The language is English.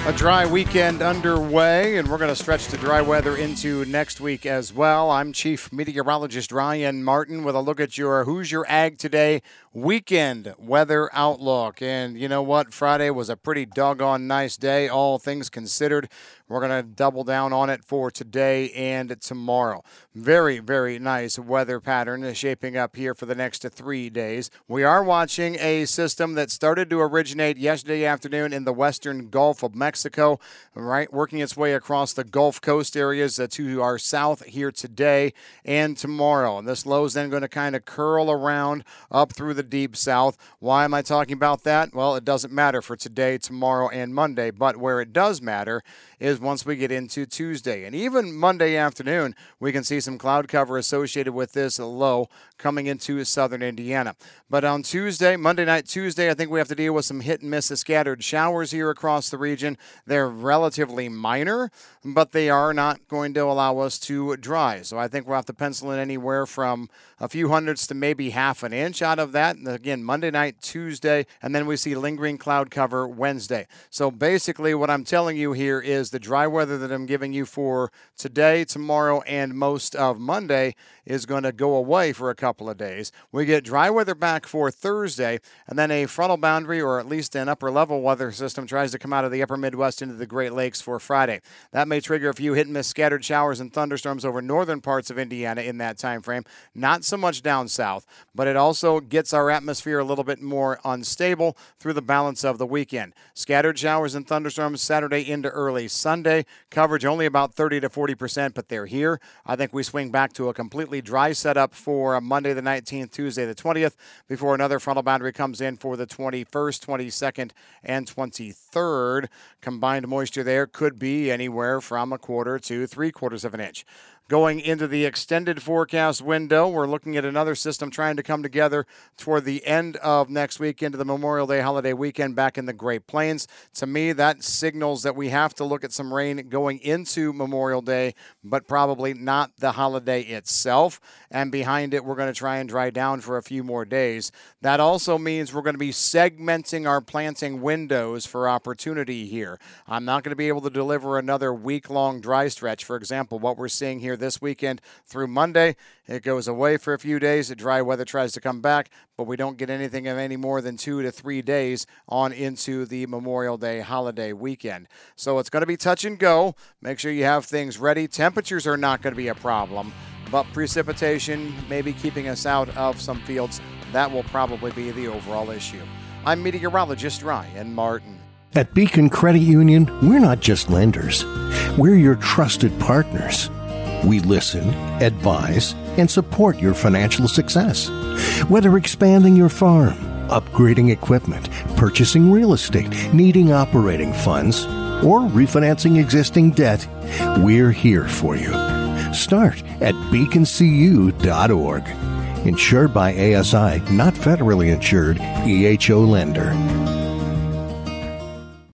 A dry weekend underway, and we're going to stretch the dry weather into next week as well. I'm Chief Meteorologist Ryan Martin with a look at your Who's Your Ag Today weekend weather outlook. And you know what? Friday was a pretty doggone nice day, all things considered. We're going to double down on it for today and tomorrow. Very, very nice weather pattern is shaping up here for the next 3 days. We are watching a system that started to originate yesterday afternoon in the western Gulf of Mexico, right, working its way across the Gulf Coast areas to our south here today and tomorrow. And this low is then going to kind of curl around up through the deep south. Why am I talking about that? Well, it doesn't matter for today, tomorrow, and Monday, but where it does matter is once we get into Tuesday. And even Monday afternoon, we can see some cloud cover associated with this low coming into southern Indiana. But on Tuesday, Monday night, Tuesday, I think we have to deal with some hit and miss scattered showers here across the region. They're relatively minor, but they are not going to allow us to dry. So I think we'll have to pencil in anywhere from a few hundredths to maybe half an inch out of that. And again, Monday night, Tuesday, and then we see lingering cloud cover Wednesday. So basically what I'm telling you here is the dry weather that I'm giving you for today, tomorrow, and most of Monday is going to go away for a couple of days. We get dry weather back for Thursday, and then a frontal boundary, or at least an upper level weather system, tries to come out of the upper Midwest into the Great Lakes for Friday. That may trigger a few hit and miss scattered showers and thunderstorms over northern parts of Indiana in that time frame. Not so much down south, but it also gets our atmosphere a little bit more unstable through the balance of the weekend. Scattered showers and thunderstorms Saturday into early Sunday. Coverage only about 30 to 40%, but they're here. I think we swing back to a completely dry setup for Monday the 19th, Tuesday the 20th, before another frontal boundary comes in for the 21st, 22nd, and 23rd. Combined moisture there could be anywhere from a quarter to 3/4 of an inch. Going into the extended forecast window, we're looking at another system trying to come together toward the end of next week into the Memorial Day holiday weekend back in the Great Plains. To me, that signals that we have to look at some rain going into Memorial Day, but probably not the holiday itself. And behind it, we're going to try and dry down for a few more days. That also means we're going to be segmenting our planting windows for opportunity here. I'm not going to be able to deliver another week-long dry stretch. For example, what we're seeing here this weekend through Monday, it goes away for a few days. The dry weather tries to come back, but we don't get anything of any more than 2 to 3 days on into the Memorial Day holiday weekend. So it's going to be touch and go. Make sure you have things ready. Temperatures are not going to be a problem, but precipitation, maybe keeping us out of some fields, that will probably be the overall issue. I'm meteorologist Ryan Martin. At Beacon Credit Union, we're not just lenders. We're your trusted partners. We listen, advise, and support your financial success. Whether expanding your farm, upgrading equipment, purchasing real estate, needing operating funds, or refinancing existing debt, we're here for you. Start at beaconcu.org. Insured by ASI, not federally insured, EHO lender.